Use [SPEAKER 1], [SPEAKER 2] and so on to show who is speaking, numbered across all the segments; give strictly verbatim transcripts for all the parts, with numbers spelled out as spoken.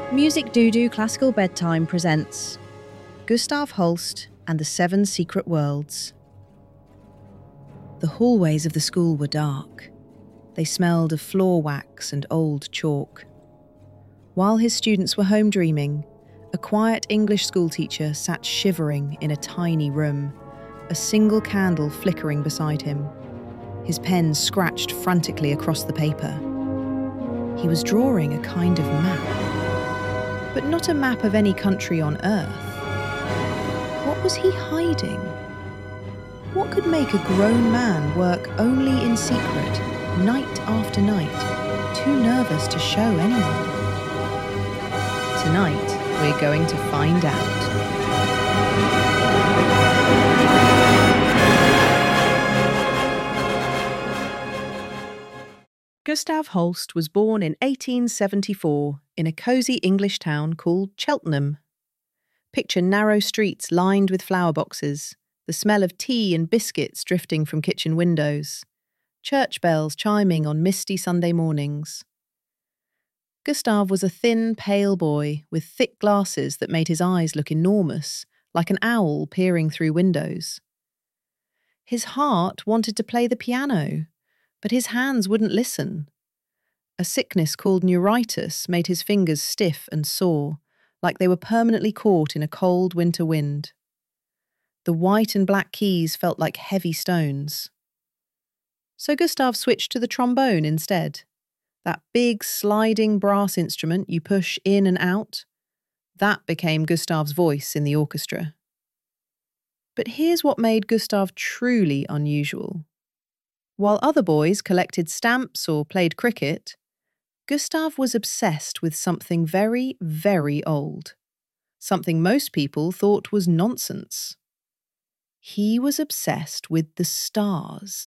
[SPEAKER 1] Music Doo-Doo Classical Bedtime presents Gustav Holst and the Seven Secret Worlds. The hallways of the school were dark. They smelled of floor wax and old chalk. While his students were home dreaming, a quiet English schoolteacher sat shivering in a tiny room, a single candle flickering beside him. His pen scratched frantically across the paper. He was drawing a kind of map, but not a map of any country on Earth. What was he hiding? What could make a grown man work only in secret, night after night, too nervous to show anyone? Tonight, we're going to find out. Gustav Holst was born in eighteen seventy-four in a cosy English town called Cheltenham. Picture narrow streets lined with flower boxes, the smell of tea and biscuits drifting from kitchen windows, church bells chiming on misty Sunday mornings. Gustav was a thin, pale boy with thick glasses that made his eyes look enormous, like an owl peering through windows. His heart wanted to play the piano, but his hands wouldn't listen. A sickness called neuritis made his fingers stiff and sore, like they were permanently caught in a cold winter wind. The white and black keys felt like heavy stones. So Gustav switched to the trombone instead. That big sliding brass instrument you push in and out. That became Gustav's voice in the orchestra. But here's what made Gustav truly unusual. While other boys collected stamps or played cricket, Gustav was obsessed with something very, very old. Something most people thought was nonsense. He was obsessed with the stars.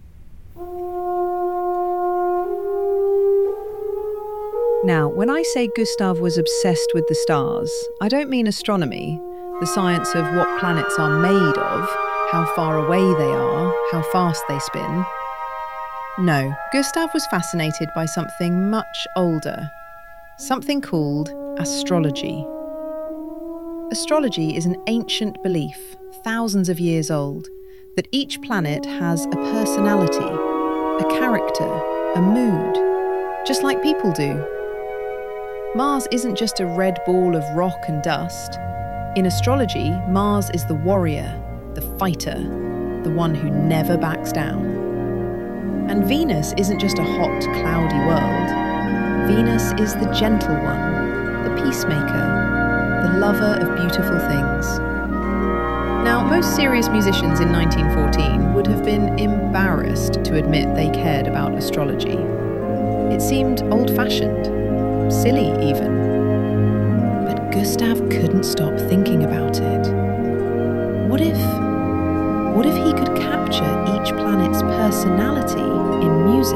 [SPEAKER 1] Now, when I say Gustav was obsessed with the stars, I don't mean astronomy, the science of what planets are made of, how far away they are, how fast they spin. No, Gustav was fascinated by something much older, something called astrology. Astrology is an ancient belief, thousands of years old, that each planet has a personality, a character, a mood, just like people do. Mars isn't just a red ball of rock and dust. In astrology, Mars is the warrior, the fighter, the one who never backs down. And Venus isn't just a hot, cloudy world. Venus is the gentle one, the peacemaker, the lover of beautiful things. Now, most serious musicians in nineteen fourteen would have been embarrassed to admit they cared about astrology. It seemed old-fashioned. Silly, even. But Gustav couldn't stop thinking about it. What if, what if he could capture each planet's personality in music?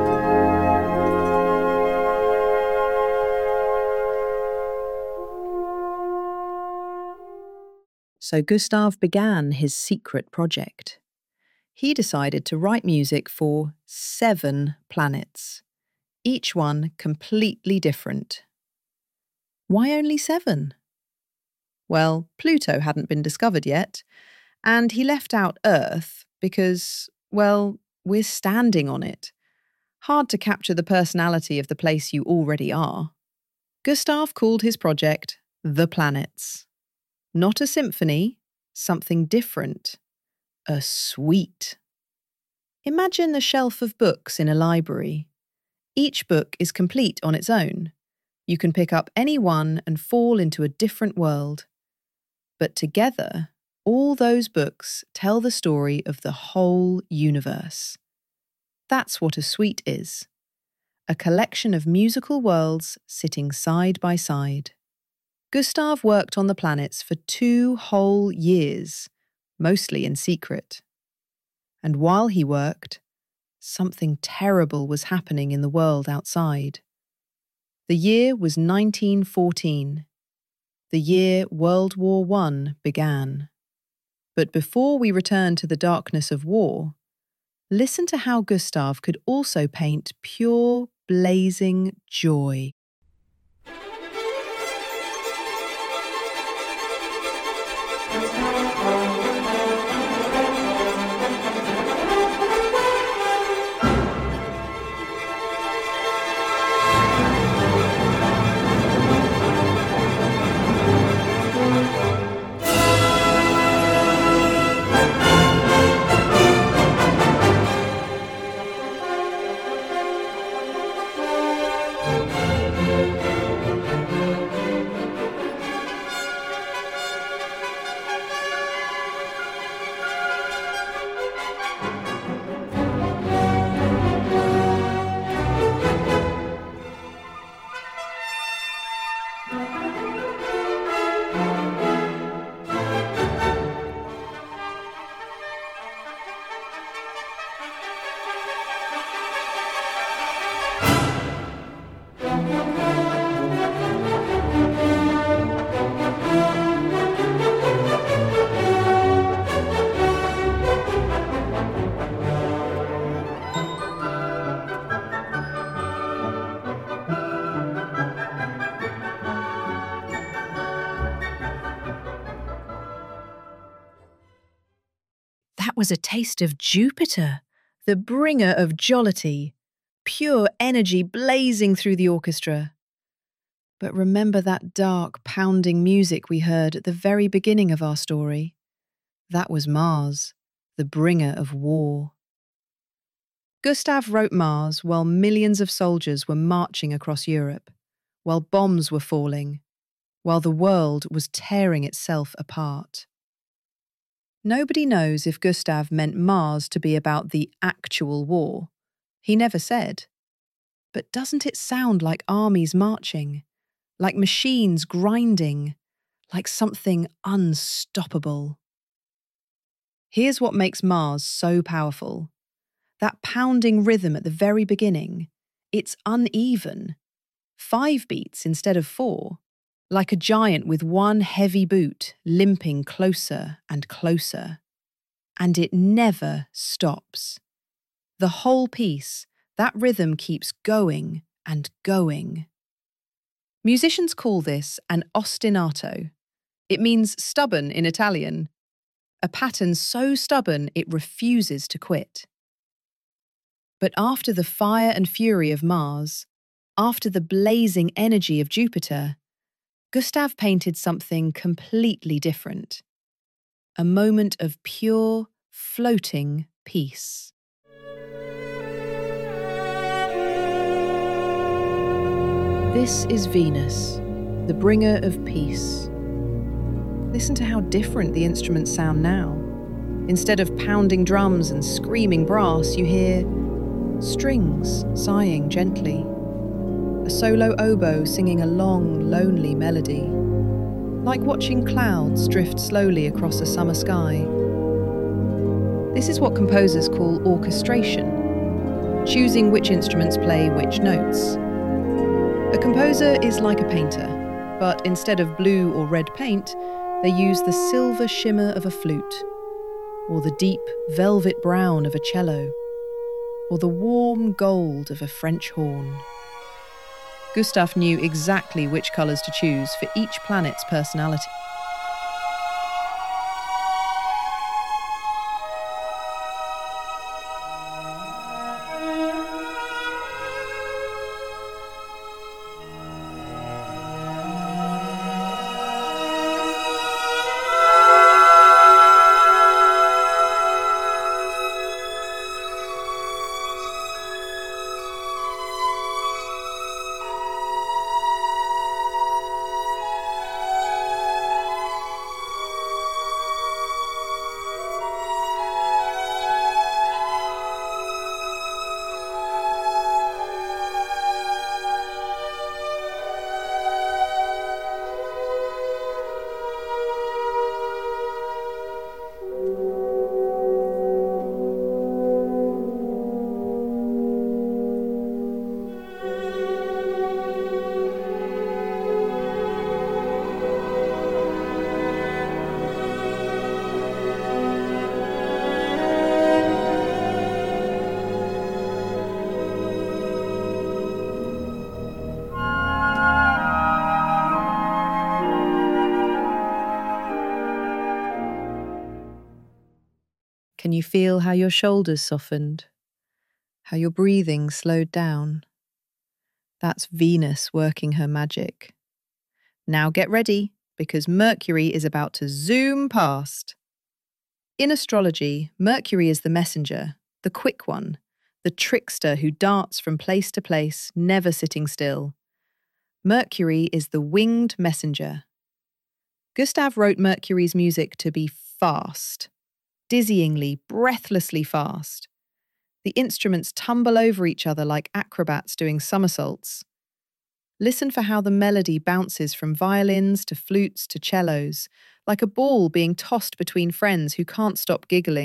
[SPEAKER 1] So Gustav began his secret project. He decided to write music for seven planets. Each one completely different. Why only seven? Well, Pluto hadn't been discovered yet, and he left out Earth because, well, we're standing on it. Hard to capture the personality of the place you already are. Gustav called his project The Planets. Not a symphony, something different. A suite. Imagine the shelf of books in a library. Each book is complete on its own. You can pick up any one and fall into a different world. But together, all those books tell the story of the whole universe. That's what a suite is. A collection of musical worlds sitting side by side. Gustav worked on the planets for two whole years, mostly in secret. And while he worked, something terrible was happening in the world outside. The year was nineteen fourteen, the year World War One began. But before we return to the darkness of war, listen to how Gustav could also paint pure, blazing joy. That was a taste of Jupiter, the bringer of jollity, pure energy blazing through the orchestra. But remember that dark, pounding music we heard at the very beginning of our story? That was Mars, the bringer of war. Gustav wrote Mars while millions of soldiers were marching across Europe, while bombs were falling, while the world was tearing itself apart. Nobody knows if Gustav meant Mars to be about the actual war. He never said. But doesn't it sound like armies marching, like machines grinding, like something unstoppable? Here's what makes Mars so powerful. That pounding rhythm at the very beginning, it's uneven. Five beats instead of four. Like a giant with one heavy boot limping closer and closer. And it never stops. The whole piece, that rhythm keeps going and going. Musicians call this an ostinato. It means stubborn in Italian, a pattern so stubborn it refuses to quit. But after the fire and fury of Mars, after the blazing energy of Jupiter, Gustav painted something completely different. A moment of pure, floating peace. This is Venus, the bringer of peace. Listen to how different the instruments sound now. Instead of pounding drums and screaming brass, you hear strings sighing gently. A solo oboe singing a long, lonely melody, like watching clouds drift slowly across a summer sky. This is what composers call orchestration, choosing which instruments play which notes. A composer is like a painter, but instead of blue or red paint, they use the silver shimmer of a flute, or the deep velvet brown of a cello, or the warm gold of a French horn. Gustav knew exactly which colours to choose for each planet's personality. Can you feel how your shoulders softened? How your breathing slowed down? That's Venus working her magic. Now get ready, because Mercury is about to zoom past. In astrology, Mercury is the messenger, the quick one, the trickster who darts from place to place, never sitting still. Mercury is the winged messenger. Gustav wrote Mercury's music to be fast. Dizzyingly, breathlessly fast. The instruments tumble over each other like acrobats doing somersaults. Listen for how the melody bounces from violins to flutes to cellos, like a ball being tossed between friends who can't stop giggling.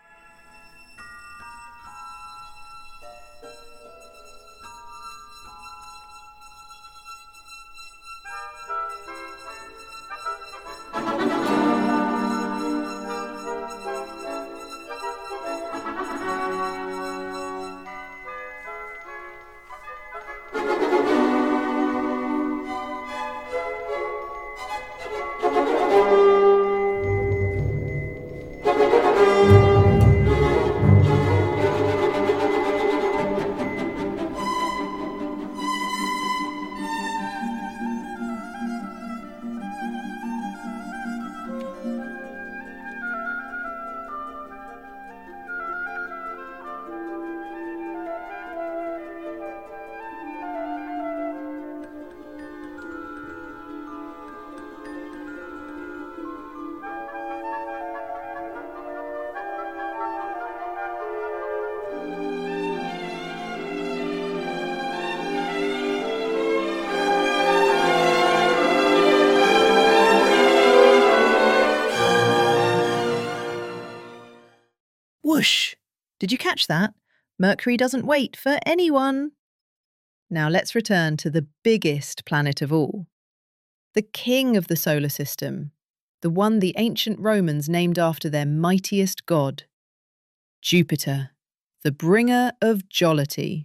[SPEAKER 1] Whoosh! Did you catch that? Mercury doesn't wait for anyone. Now let's return to the biggest planet of all. The king of the solar system, the one the ancient Romans named after their mightiest god, Jupiter, the bringer of jollity.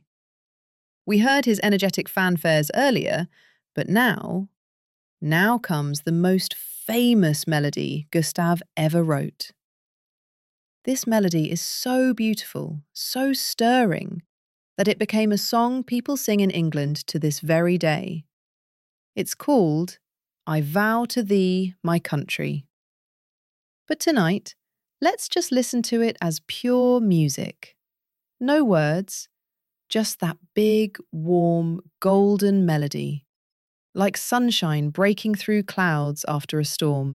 [SPEAKER 1] We heard his energetic fanfares earlier, but now, now comes the most famous melody Gustav ever wrote. This melody is so beautiful, so stirring, that it became a song people sing in England to this very day. It's called I Vow to Thee, My Country. But tonight, let's just listen to it as pure music. No words, just that big, warm, golden melody, like sunshine breaking through clouds after a storm.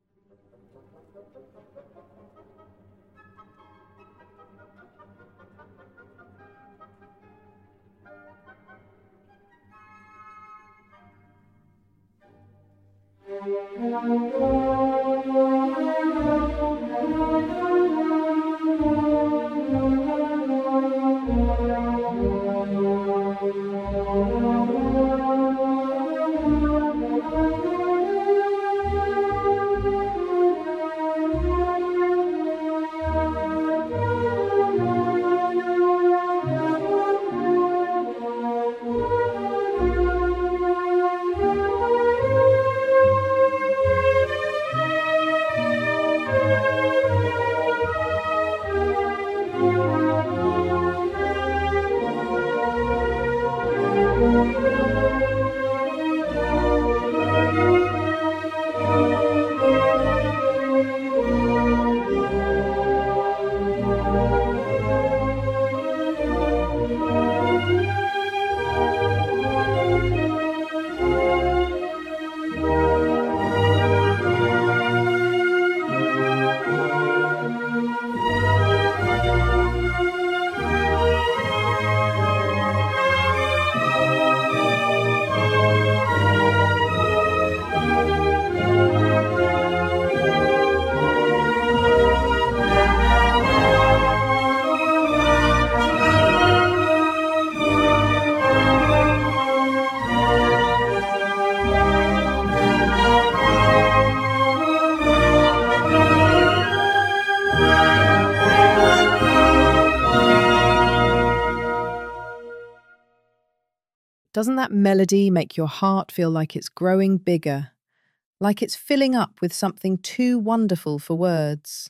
[SPEAKER 1] Doesn't that melody make your heart feel like it's growing bigger, like it's filling up with something too wonderful for words?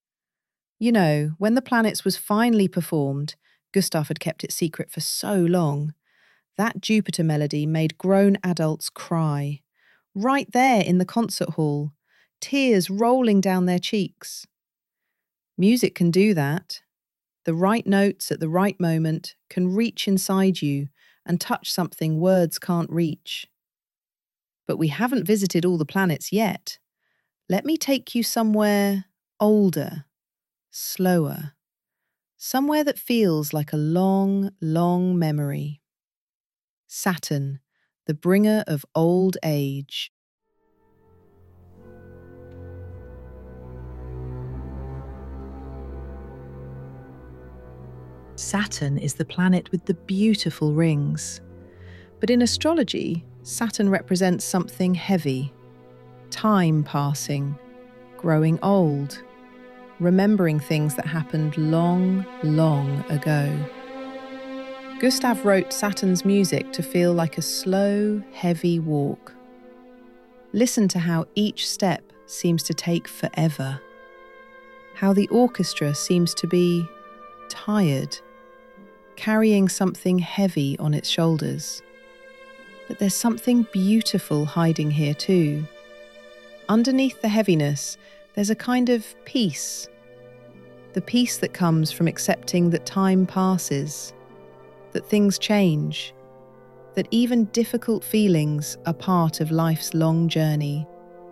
[SPEAKER 1] You know, when The Planets was finally performed, Gustav had kept it secret for so long, that Jupiter melody made grown adults cry, right there in the concert hall, tears rolling down their cheeks. Music can do that. The right notes at the right moment can reach inside you and touch something words can't reach. But we haven't visited all the planets yet. Let me take you somewhere older, slower, somewhere that feels like a long, long memory. Saturn, the bringer of old age. Saturn is the planet with the beautiful rings. But in astrology, Saturn represents something heavy, time passing, growing old, remembering things that happened long, long ago. Gustav wrote Saturn's music to feel like a slow, heavy walk. Listen to how each step seems to take forever. How the orchestra seems to be tired, carrying something heavy on its shoulders. But there's something beautiful hiding here too. Underneath the heaviness, there's a kind of peace. The peace that comes from accepting that time passes, that things change, that even difficult feelings are part of life's long journey.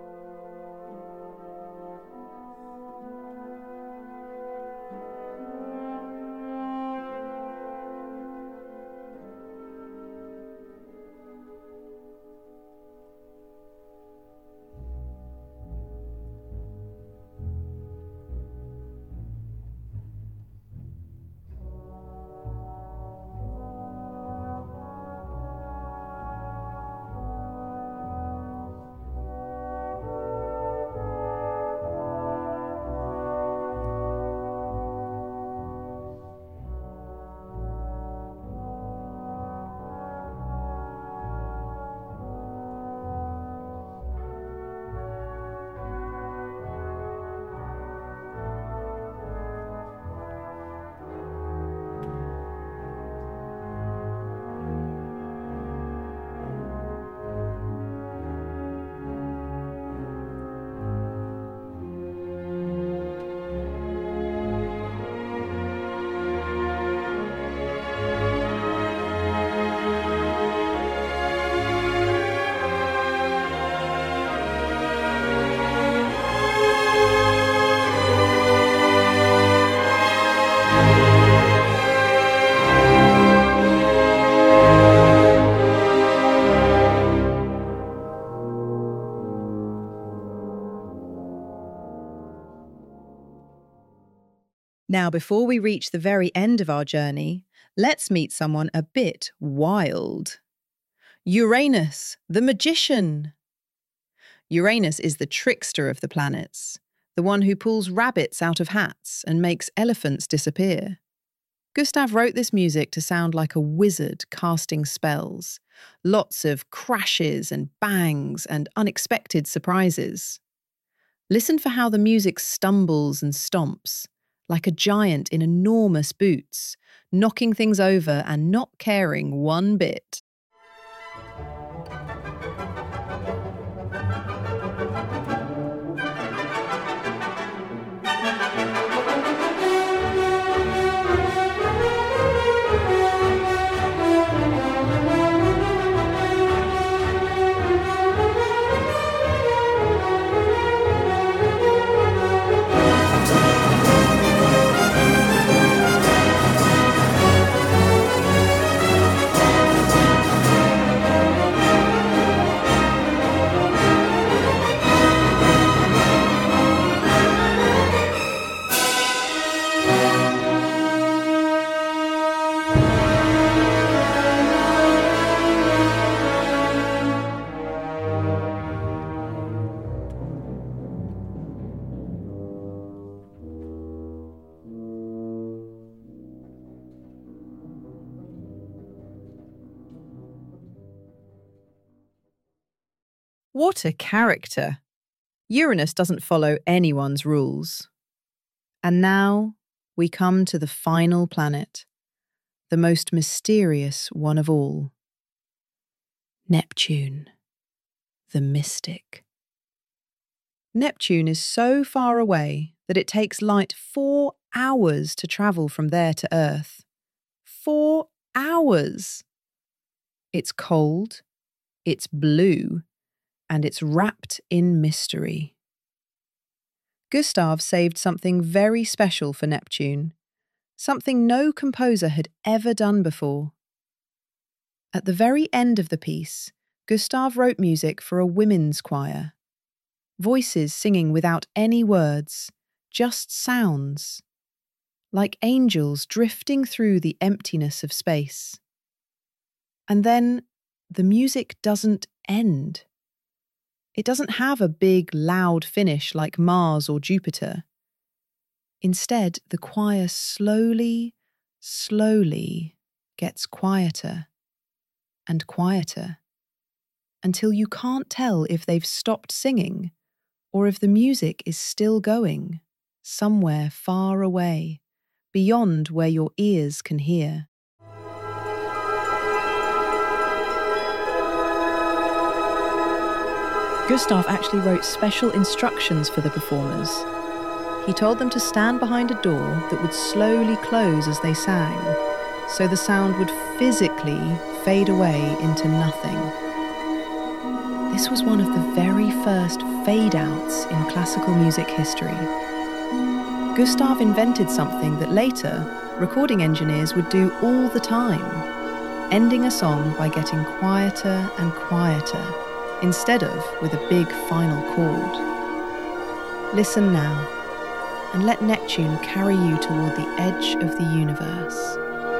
[SPEAKER 1] Now, before we reach the very end of our journey, let's meet someone a bit wild. Uranus, the magician. Uranus is the trickster of the planets, the one who pulls rabbits out of hats and makes elephants disappear. Gustav wrote this music to sound like a wizard casting spells, lots of crashes and bangs and unexpected surprises. Listen for how the music stumbles and stomps, like a giant in enormous boots, knocking things over and not caring one bit. What a character! Uranus doesn't follow anyone's rules. And now we come to the final planet, the most mysterious one of all. Neptune, the mystic. Neptune is so far away that it takes light four hours to travel from there to Earth. Four hours! It's cold, it's blue, and it's wrapped in mystery. Gustav saved something very special for Neptune, something no composer had ever done before. At the very end of the piece, Gustav wrote music for a women's choir. Voices singing without any words, just sounds, like angels drifting through the emptiness of space. And then the music doesn't end. It doesn't have a big, loud finish like Mars or Jupiter. Instead, the choir slowly, slowly gets quieter and quieter until you can't tell if they've stopped singing or if the music is still going somewhere far away, beyond where your ears can hear. Gustav actually wrote special instructions for the performers. He told them to stand behind a door that would slowly close as they sang, so the sound would physically fade away into nothing. This was one of the very first fade-outs in classical music history. Gustav invented something that later recording engineers would do all the time, ending a song by getting quieter and quieter, instead of with a big final chord. Listen now, and let Neptune carry you toward the edge of the universe.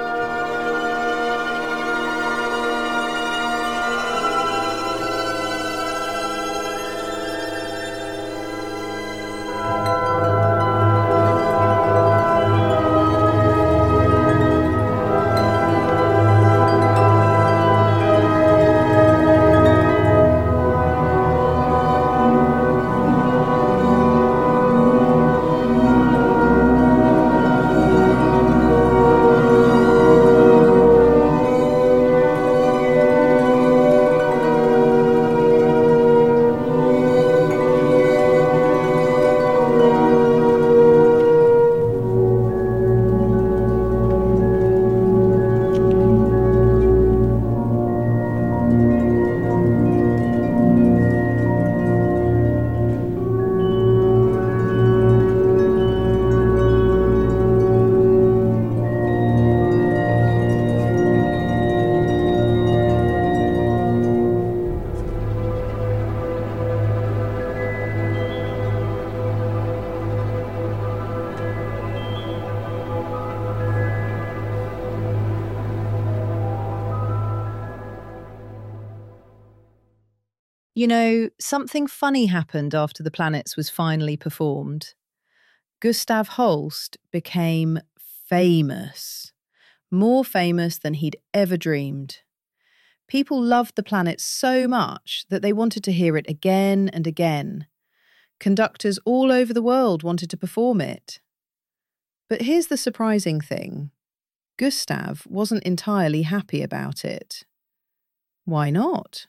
[SPEAKER 1] You know, something funny happened after The Planets was finally performed. Gustav Holst became famous, more famous than he'd ever dreamed. People loved The Planets so much that they wanted to hear it again and again. Conductors all over the world wanted to perform it. But here's the surprising thing. Gustav wasn't entirely happy about it. Why not?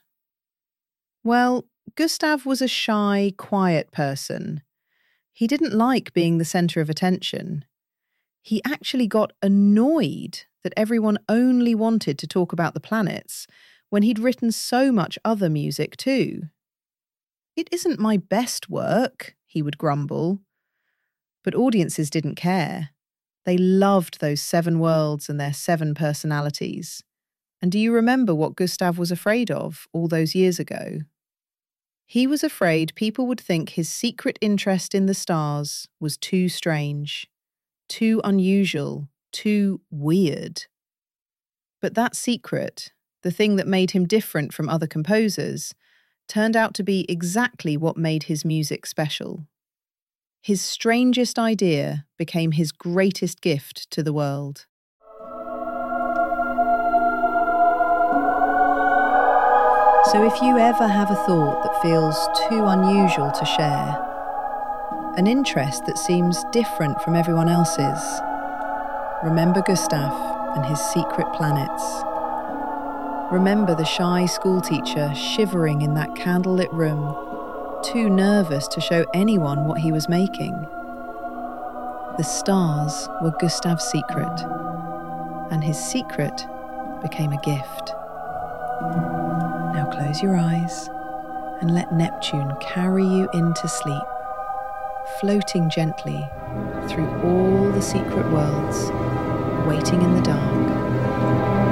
[SPEAKER 1] Well, Gustav was a shy, quiet person. He didn't like being the centre of attention. He actually got annoyed that everyone only wanted to talk about the planets when he'd written so much other music too. "It isn't my best work," he would grumble. But audiences didn't care. They loved those seven worlds and their seven personalities. And do you remember what Gustav was afraid of all those years ago? He was afraid people would think his secret interest in the stars was too strange, too unusual, too weird. But that secret, the thing that made him different from other composers, turned out to be exactly what made his music special. His strangest idea became his greatest gift to the world. So if you ever have a thought that feels too unusual to share, an interest that seems different from everyone else's, remember Gustav and his secret planets. Remember the shy schoolteacher shivering in that candlelit room, too nervous to show anyone what he was making. The stars were Gustav's secret, and his secret became a gift. Now close your eyes and let Neptune carry you into sleep, floating gently through all the secret worlds, waiting in the dark.